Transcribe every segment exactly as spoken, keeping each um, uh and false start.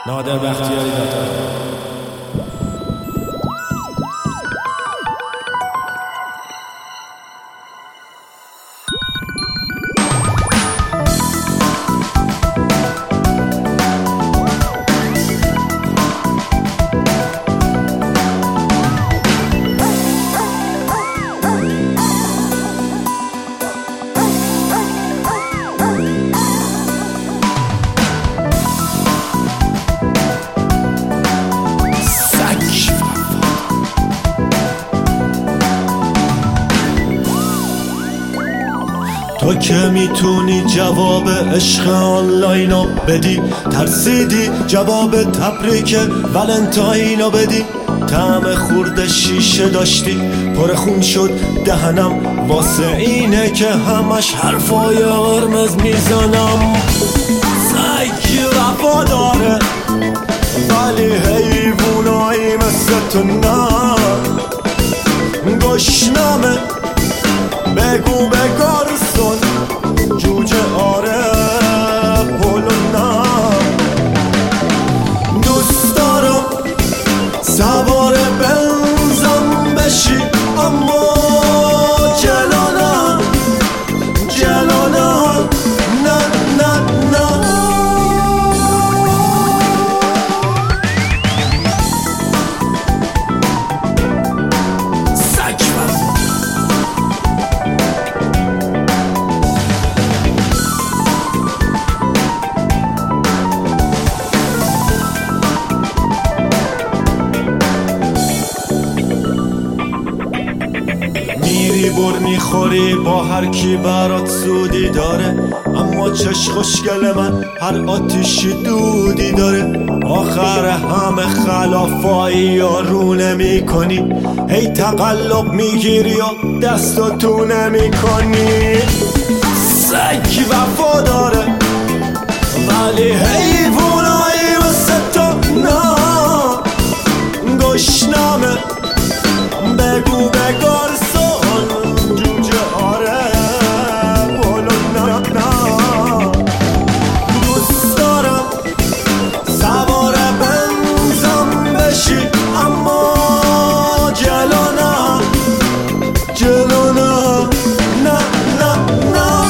نادر بختیاری داتا. تو که میتونی جواب عشق آنلاینو بدی، ترسیدی جواب تبریک ولنتاینو بدی. طعم خورد شیشه داشتی پر خون شد دهنم، واسه اینه که همش حرفای قرمز میزنم. سگ وفا داره ولی حیوانایی مثل تو نه. گشنمه بگو به گارسون جوجه آره پولو نه. دوست دارم سوار بنزم بشی اما جلو نه جلو نه نه نه نه. میری بر میخوری با هر کی برات سودی داره، اما چش خوشگل من هر آتیشی دودی داره. آخر همه خلافایی یا رو نمی کنی، هی تقلب میگیری و دستو تو نمی کنی. سگ وفا داره ولی حیوانایی مثل تو نه. گشنمه بگو به گارسون جوجه آره پولو نه نه. دوست دارم سوار بنزم بشی اما جلو نه جلو نه نه نه نه.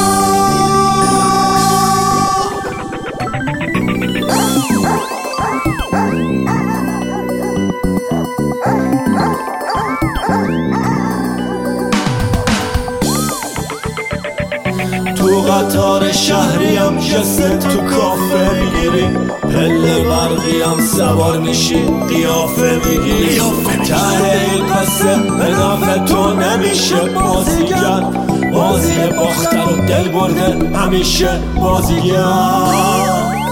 تو قطار شهریم جست تو کافه میگیری، پله برقیم سوار میشی قیافه میگیری. ته این قصه به نفع تو نمیشه بازیگر، بازی باختن و دل برده همیشه بازیگر.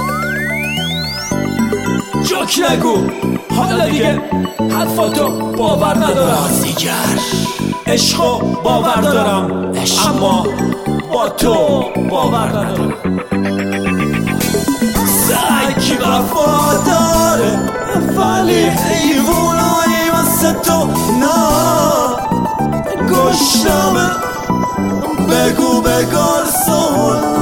جوک نگو حالا دیگه حرفاتو باور ندارم. بازیگر عشقو باور دارم اما با تو باور ندارم. سگ وفا داره ولی حیوانایی مثل تو نه. گشنمه بگو به گارسون